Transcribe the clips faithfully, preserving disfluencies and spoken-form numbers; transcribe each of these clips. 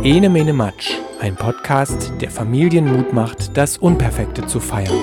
Ene Mene Matsch, ein Podcast, der Familien Mut macht, das Unperfekte zu feiern.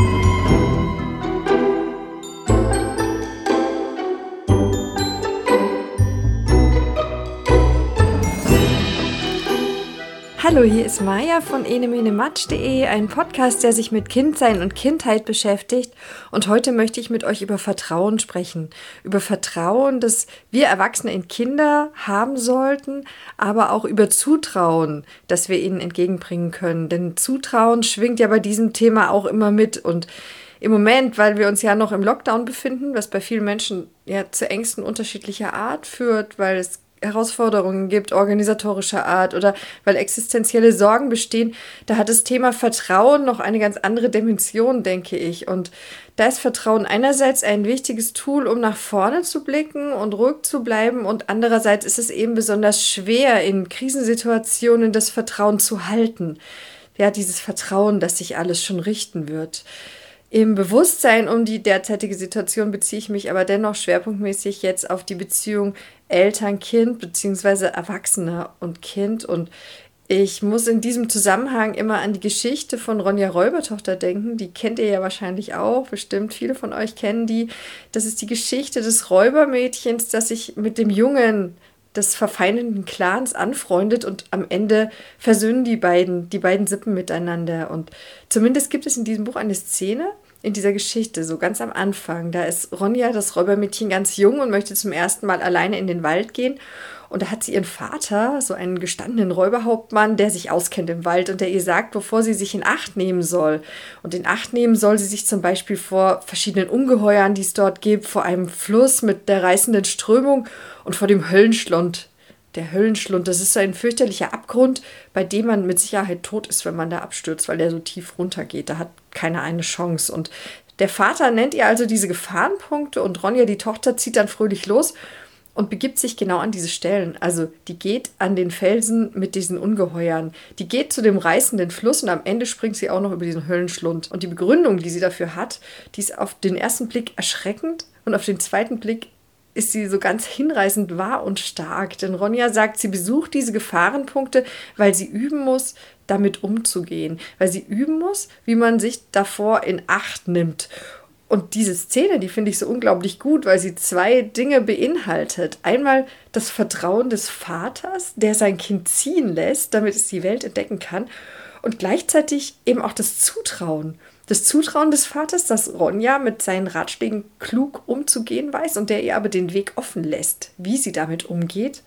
Hallo, hier ist Maja von ene mene matsch punkt de, ein Podcast, der sich mit Kindsein und Kindheit beschäftigt. Und heute möchte ich mit euch über Vertrauen sprechen. Über Vertrauen, das wir Erwachsene in Kinder haben sollten, aber auch über Zutrauen, das wir ihnen entgegenbringen können. Denn Zutrauen schwingt ja bei diesem Thema auch immer mit. Und im Moment, weil wir uns ja noch im Lockdown befinden, was bei vielen Menschen ja zu Ängsten unterschiedlicher Art führt, weil es Herausforderungen gibt, organisatorischer Art oder weil existenzielle Sorgen bestehen, da hat das Thema Vertrauen noch eine ganz andere Dimension, denke ich. Und da ist Vertrauen einerseits ein wichtiges Tool, um nach vorne zu blicken und ruhig zu bleiben, und andererseits ist es eben besonders schwer, in Krisensituationen das Vertrauen zu halten. Ja, dieses Vertrauen, dass sich alles schon richten wird. Im Bewusstsein um die derzeitige Situation beziehe ich mich aber dennoch schwerpunktmäßig jetzt auf die Beziehung Eltern-Kind bzw. Erwachsene und Kind. Und ich muss in diesem Zusammenhang immer an die Geschichte von Ronja Räubertochter denken. Die kennt ihr ja wahrscheinlich auch, bestimmt viele von euch kennen die. Das ist die Geschichte des Räubermädchens, das sich mit dem Jungen des verfeindeten Clans anfreundet, und am Ende versöhnen die beiden, die beiden Sippen miteinander. Und zumindest gibt es in diesem Buch eine Szene in dieser Geschichte, so ganz am Anfang. Da ist Ronja, das Räubermädchen, ganz jung und möchte zum ersten Mal alleine in den Wald gehen. Und da hat sie ihren Vater, so einen gestandenen Räuberhauptmann, der sich auskennt im Wald und der ihr sagt, wovor sie sich in Acht nehmen soll. Und in Acht nehmen soll sie sich zum Beispiel vor verschiedenen Ungeheuern, die es dort gibt, vor einem Fluss mit der reißenden Strömung und vor dem Höllenschlund. Der Höllenschlund, das ist so ein fürchterlicher Abgrund, bei dem man mit Sicherheit tot ist, wenn man da abstürzt, weil der so tief runtergeht. Da hat keiner eine Chance. Und der Vater nennt ihr also diese Gefahrenpunkte, und Ronja, die Tochter, zieht dann fröhlich los und begibt sich genau an diese Stellen. Also die geht an den Felsen mit diesen Ungeheuern. Die geht zu dem reißenden Fluss und am Ende springt sie auch noch über diesen Höllenschlund. Und die Begründung, die sie dafür hat, die ist auf den ersten Blick erschreckend und auf den zweiten Blick ist sie so ganz hinreißend wahr und stark. Denn Ronja sagt, sie besucht diese Gefahrenpunkte, weil sie üben muss, damit umzugehen. Weil sie üben muss, wie man sich davor in Acht nimmt. Und diese Szene, die finde ich so unglaublich gut, weil sie zwei Dinge beinhaltet. Einmal das Vertrauen des Vaters, der sein Kind ziehen lässt, damit es die Welt entdecken kann. Und gleichzeitig eben auch das Zutrauen. Das Zutrauen des Vaters, dass Ronja mit seinen Ratschlägen klug umzugehen weiß und der ihr aber den Weg offen lässt, wie sie damit umgeht.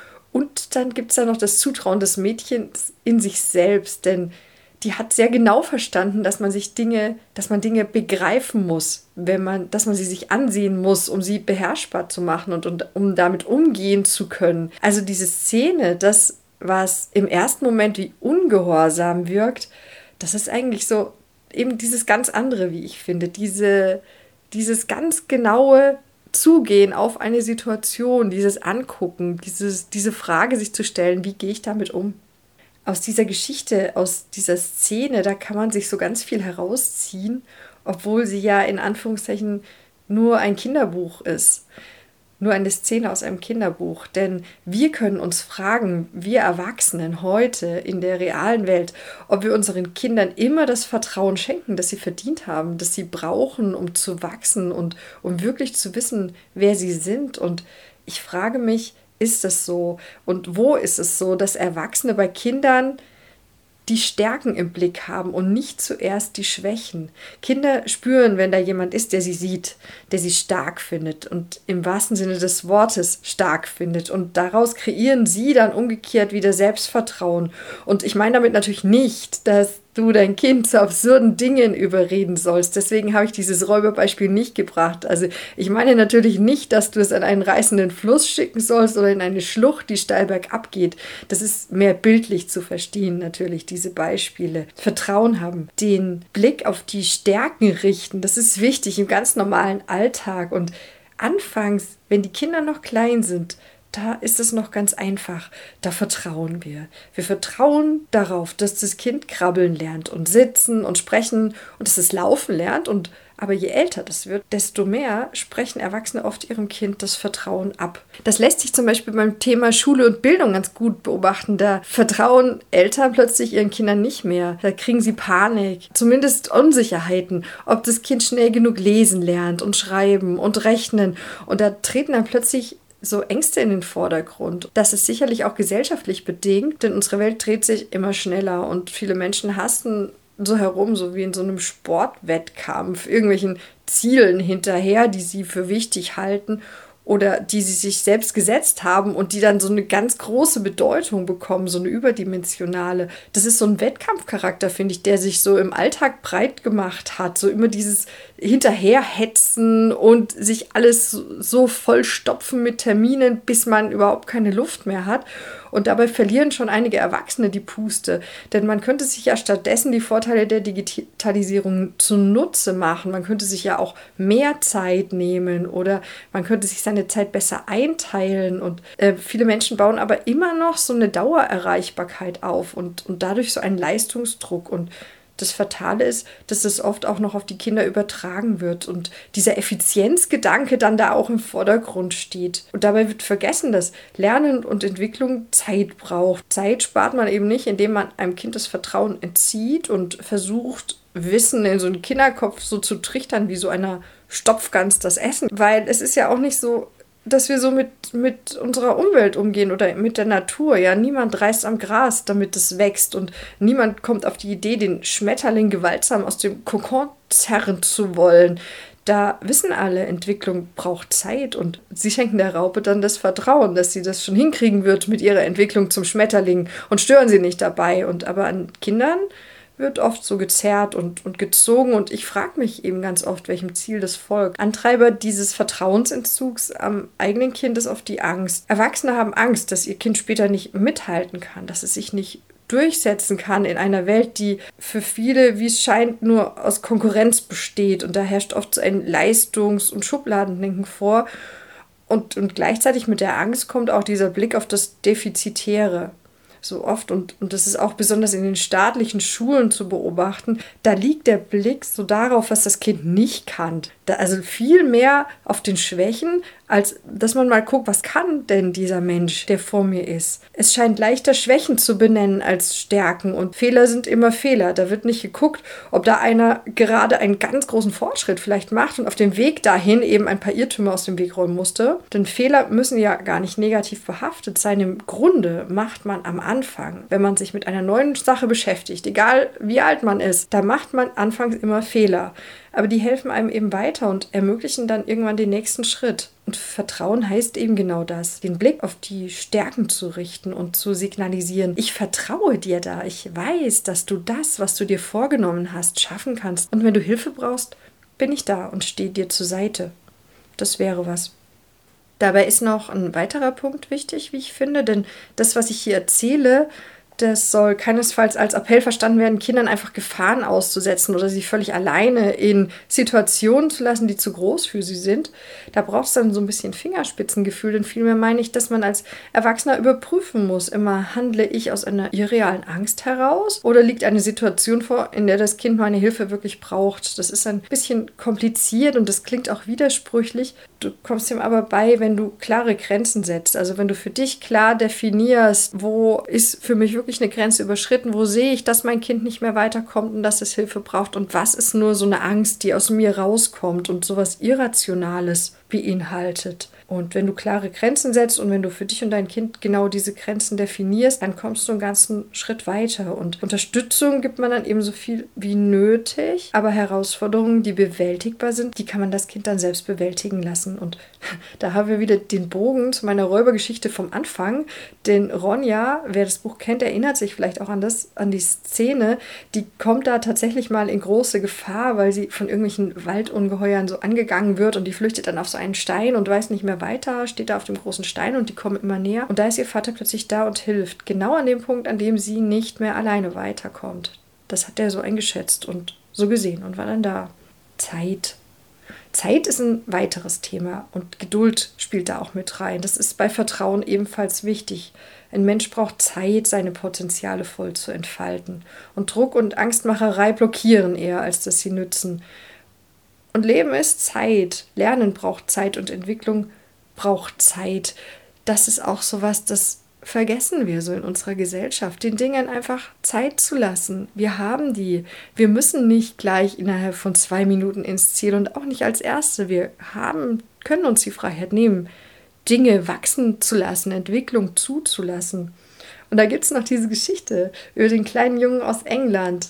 Und dann gibt es da noch das Zutrauen des Mädchens in sich selbst, denn die hat sehr genau verstanden, dass man sich Dinge, dass man Dinge begreifen muss, wenn man, dass man sie sich ansehen muss, um sie beherrschbar zu machen und, und um damit umgehen zu können. Also diese Szene, das, was im ersten Moment wie ungehorsam wirkt, das ist eigentlich so eben dieses ganz andere, wie ich finde, diese, dieses ganz genaue Zugehen auf eine Situation, dieses Angucken, dieses, diese Frage sich zu stellen, wie gehe ich damit um? Aus dieser Geschichte, aus dieser Szene, da kann man sich so ganz viel herausziehen, obwohl sie ja in Anführungszeichen nur ein Kinderbuch ist. Nur eine Szene aus einem Kinderbuch. Denn wir können uns fragen, wir Erwachsenen heute in der realen Welt, ob wir unseren Kindern immer das Vertrauen schenken, das sie verdient haben, das sie brauchen, um zu wachsen und um wirklich zu wissen, wer sie sind. Und ich frage mich, ist es so? Und wo ist es so, dass Erwachsene bei Kindern die Stärken im Blick haben und nicht zuerst die Schwächen? Kinder spüren, wenn da jemand ist, der sie sieht, der sie stark findet und im wahrsten Sinne des Wortes stark findet. Und daraus kreieren sie dann umgekehrt wieder Selbstvertrauen. Und ich meine damit natürlich nicht, dass du dein Kind zu absurden Dingen überreden sollst. Deswegen habe ich dieses Räuberbeispiel nicht gebracht. Also ich meine natürlich nicht, dass du es an einen reißenden Fluss schicken sollst oder in eine Schlucht, die steil bergab geht. Das ist mehr bildlich zu verstehen, natürlich, diese Beispiele. Vertrauen haben, den Blick auf die Stärken richten, das ist wichtig im ganz normalen Alltag. Und anfangs, wenn die Kinder noch klein sind, da ist es noch ganz einfach. Da vertrauen wir. Wir vertrauen darauf, dass das Kind krabbeln lernt und sitzen und sprechen und dass es laufen lernt. Und aber je älter das wird, desto mehr sprechen Erwachsene oft ihrem Kind das Vertrauen ab. Das lässt sich zum Beispiel beim Thema Schule und Bildung ganz gut beobachten. Da vertrauen Eltern plötzlich ihren Kindern nicht mehr. Da kriegen sie Panik, zumindest Unsicherheiten, ob das Kind schnell genug lesen lernt und schreiben und rechnen. Und da treten dann plötzlich so Ängste in den Vordergrund. Das ist sicherlich auch gesellschaftlich bedingt, denn unsere Welt dreht sich immer schneller und viele Menschen hasten so herum, so wie in so einem Sportwettkampf, irgendwelchen Zielen hinterher, die sie für wichtig halten oder die sie sich selbst gesetzt haben und die dann so eine ganz große Bedeutung bekommen, so eine überdimensionale. Das ist so ein Wettkampfcharakter, finde ich, der sich so im Alltag breit gemacht hat. So immer dieses Hinterherhetzen und sich alles so vollstopfen mit Terminen, bis man überhaupt keine Luft mehr hat. Und dabei verlieren schon einige Erwachsene die Puste. Denn man könnte sich ja stattdessen die Vorteile der Digitalisierung zunutze machen. Man könnte sich ja auch mehr Zeit nehmen oder man könnte sich seine Zeit besser einteilen. Und äh, viele Menschen bauen aber immer noch so eine Dauererreichbarkeit auf und, und dadurch so einen Leistungsdruck. Und das Fatale ist, dass das oft auch noch auf die Kinder übertragen wird und dieser Effizienzgedanke dann da auch im Vordergrund steht. Und dabei wird vergessen, dass Lernen und Entwicklung Zeit braucht. Zeit spart man eben nicht, indem man einem Kind das Vertrauen entzieht und versucht, Wissen in so einen Kinderkopf so zu trichtern, wie so einer Stopfgans das Essen. Weil es ist ja auch nicht so, dass wir so mit, mit unserer Umwelt umgehen oder mit der Natur. Ja, niemand reißt am Gras, damit es wächst und niemand kommt auf die Idee, den Schmetterling gewaltsam aus dem Kokon zerren zu wollen. Da wissen alle, Entwicklung braucht Zeit und sie schenken der Raupe dann das Vertrauen, dass sie das schon hinkriegen wird mit ihrer Entwicklung zum Schmetterling und stören sie nicht dabei. Und aber an Kindern wird oft so gezerrt und, und gezogen und ich frage mich eben ganz oft, welchem Ziel das folgt. Antreiber dieses Vertrauensentzugs am eigenen Kind ist oft die Angst. Erwachsene haben Angst, dass ihr Kind später nicht mithalten kann, dass es sich nicht durchsetzen kann in einer Welt, die für viele, wie es scheint, nur aus Konkurrenz besteht und da herrscht oft so ein Leistungs- und Schubladendenken vor und, und gleichzeitig mit der Angst kommt auch dieser Blick auf das Defizitäre. So oft und, und das ist auch besonders in den staatlichen Schulen zu beobachten, da liegt der Blick so darauf, was das Kind nicht kann. Da, also viel mehr auf den Schwächen, als dass man mal guckt, was kann denn dieser Mensch, der vor mir ist. Es scheint leichter, Schwächen zu benennen als Stärken und Fehler sind immer Fehler. Da wird nicht geguckt, ob da einer gerade einen ganz großen Fortschritt vielleicht macht und auf dem Weg dahin eben ein paar Irrtümer aus dem Weg räumen musste. Denn Fehler müssen ja gar nicht negativ behaftet sein. Im Grunde macht man am Anfang, wenn man sich mit einer neuen Sache beschäftigt, egal wie alt man ist, da macht man anfangs immer Fehler. Aber die helfen einem eben weiter und ermöglichen dann irgendwann den nächsten Schritt. Und Vertrauen heißt eben genau das, den Blick auf die Stärken zu richten und zu signalisieren, ich vertraue dir da, ich weiß, dass du das, was du dir vorgenommen hast, schaffen kannst. Und wenn du Hilfe brauchst, bin ich da und stehe dir zur Seite. Das wäre was. Dabei ist noch ein weiterer Punkt wichtig, wie ich finde, denn das, was ich hier erzähle, das soll keinesfalls als Appell verstanden werden, Kindern einfach Gefahren auszusetzen oder sie völlig alleine in Situationen zu lassen, die zu groß für sie sind. Da braucht es dann so ein bisschen Fingerspitzengefühl, denn vielmehr meine ich, dass man als Erwachsener überprüfen muss, immer handle ich aus einer irrealen Angst heraus oder liegt eine Situation vor, in der das Kind meine Hilfe wirklich braucht. Das ist ein bisschen kompliziert und das klingt auch widersprüchlich. Du kommst ihm aber bei, wenn du klare Grenzen setzt, also wenn du für dich klar definierst, wo ist für mich wirklich eine Grenze überschritten, wo sehe ich, dass mein Kind nicht mehr weiterkommt und dass es Hilfe braucht und was ist nur so eine Angst, die aus mir rauskommt und sowas Irrationales beinhaltet. Und wenn du klare Grenzen setzt und wenn du für dich und dein Kind genau diese Grenzen definierst, dann kommst du einen ganzen Schritt weiter. Und Unterstützung gibt man dann eben so viel wie nötig, aber Herausforderungen, die bewältigbar sind, die kann man das Kind dann selbst bewältigen lassen. Und da haben wir wieder den Bogen zu meiner Räubergeschichte vom Anfang, denn Ronja, wer das Buch kennt, erinnert sich vielleicht auch an das, an die Szene, die kommt da tatsächlich mal in große Gefahr, weil sie von irgendwelchen Waldungeheuern so angegangen wird und die flüchtet dann auf so einen Stein und weiß nicht mehr weiter, steht da auf dem großen Stein und die kommen immer näher. Und da ist ihr Vater plötzlich da und hilft. Genau an dem Punkt, an dem sie nicht mehr alleine weiterkommt. Das hat er so eingeschätzt und so gesehen und war dann da. Zeit. Zeit ist ein weiteres Thema und Geduld spielt da auch mit rein. Das ist bei Vertrauen ebenfalls wichtig. Ein Mensch braucht Zeit, seine Potenziale voll zu entfalten. Und Druck und Angstmacherei blockieren eher, als dass sie nützen. Und Leben ist Zeit. Lernen braucht Zeit und Entwicklung braucht Zeit. Das ist auch sowas, das vergessen wir so in unserer Gesellschaft, den Dingen einfach Zeit zu lassen. Wir haben die. Wir müssen nicht gleich innerhalb von zwei Minuten ins Ziel und auch nicht als Erste. Wir haben, können uns die Freiheit nehmen, Dinge wachsen zu lassen, Entwicklung zuzulassen. Und da gibt es noch diese Geschichte über den kleinen Jungen aus England,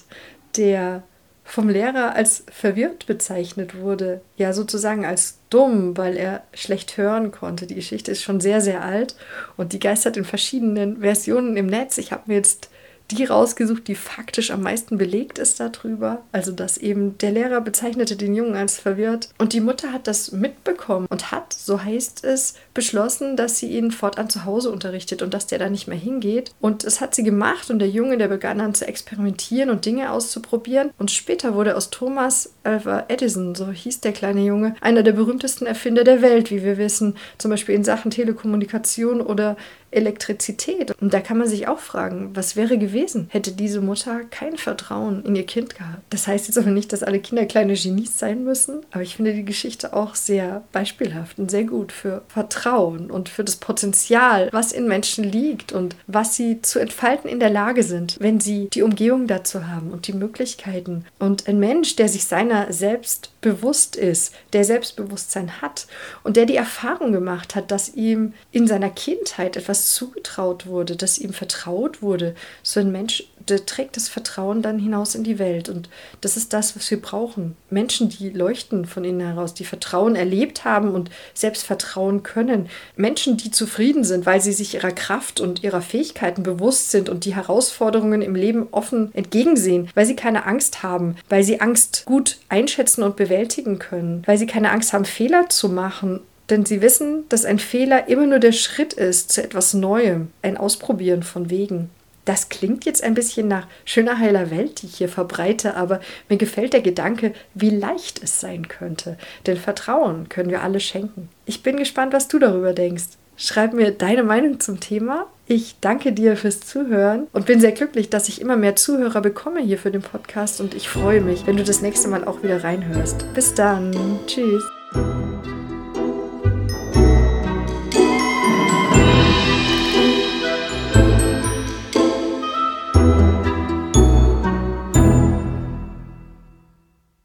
der vom Lehrer als verwirrt bezeichnet wurde, ja sozusagen als dumm, weil er schlecht hören konnte. Die Geschichte ist schon sehr, sehr alt und die geistert in verschiedenen Versionen im Netz. Ich habe mir jetzt die rausgesucht, die faktisch am meisten belegt ist darüber. Also, dass eben der Lehrer bezeichnete den Jungen als verwirrt und die Mutter hat das mitbekommen und hat, so heißt es, beschlossen, dass sie ihn fortan zu Hause unterrichtet und dass der da nicht mehr hingeht. Und das hat sie gemacht und der Junge, der begann dann zu experimentieren und Dinge auszuprobieren. Und später wurde aus Thomas Alva Edison, so hieß der kleine Junge, einer der berühmtesten Erfinder der Welt, wie wir wissen, zum Beispiel in Sachen Telekommunikation oder Elektrizität. Und da kann man sich auch fragen, was wäre gewesen, hätte diese Mutter kein Vertrauen in ihr Kind gehabt. Das heißt jetzt aber nicht, dass alle Kinder kleine Genies sein müssen, aber ich finde die Geschichte auch sehr beispielhaft und sehr gut für Vertrauen und für das Potenzial, was in Menschen liegt und was sie zu entfalten in der Lage sind, wenn sie die Umgebung dazu haben und die Möglichkeiten. Und ein Mensch, der sich seiner selbst bewusst ist, der Selbstbewusstsein hat und der die Erfahrung gemacht hat, dass ihm in seiner Kindheit etwas zugetraut wurde, dass ihm vertraut wurde, so ein Mensch, der trägt das Vertrauen dann hinaus in die Welt. Und das ist das, was wir brauchen. Menschen, die leuchten von innen heraus, die Vertrauen erlebt haben und selbst vertrauen können. Menschen, die zufrieden sind, weil sie sich ihrer Kraft und ihrer Fähigkeiten bewusst sind und die Herausforderungen im Leben offen entgegensehen, weil sie keine Angst haben, weil sie Angst gut einschätzen und bewältigen können, weil sie keine Angst haben, Fehler zu machen. Denn sie wissen, dass ein Fehler immer nur der Schritt ist zu etwas Neuem, ein Ausprobieren von Wegen. Das klingt jetzt ein bisschen nach schöner, heiler Welt, die ich hier verbreite, aber mir gefällt der Gedanke, wie leicht es sein könnte. Denn Vertrauen können wir alle schenken. Ich bin gespannt, was du darüber denkst. Schreib mir deine Meinung zum Thema. Ich danke dir fürs Zuhören und bin sehr glücklich, dass ich immer mehr Zuhörer bekomme hier für den Podcast und ich freue mich, wenn du das nächste Mal auch wieder reinhörst. Bis dann. Tschüss.